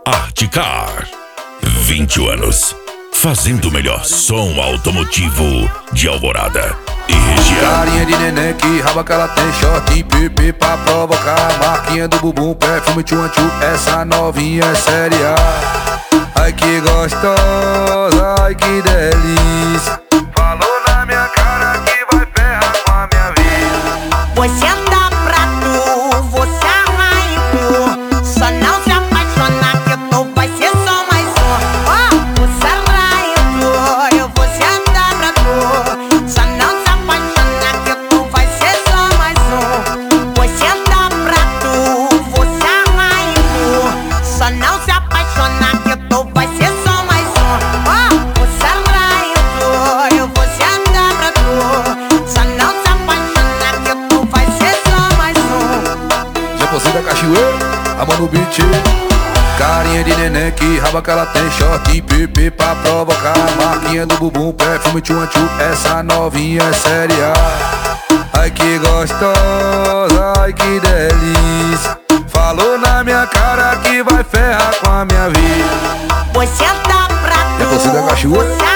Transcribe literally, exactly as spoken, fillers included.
Artecar. vinte anos, fazendo o melhor som automotivo de Alvorada e região. Carinha de neném que raba que ela tem, short P P pra provocar. Marquinha do bumbum, perfume tchuan tchu, essa novinha é série A. Ai que gostosa, ai que delícia. Falou na minha cara que vai ferrar com a minha vida. Você anda pra tu, você arranha tu. Só não se apaixonar que tu vai ser só mais um. Oh, você arranha tu, eu vou se andar pra tu. Só não se apaixonar que tu vai ser só mais um. Você anda pra tu, você arranha tu. Só não se apaixonar que tu vai ser só mais um. Oh, você arranha tu, eu vou se andar pra tu. Só não se apaixonar que tu vai ser só mais um. Já postei da cachoeira, a mão no beat. Carinha de neném que raba que ela tem, short P P pra provocar. Marquinha do bumbum, perfume tchuan tchu, essa novinha é série A. Ai que gostosa, ai que delícia. Falou na minha cara que vai ferrar com a minha vida. Você anda pra tu, Já postei da cachoeira, você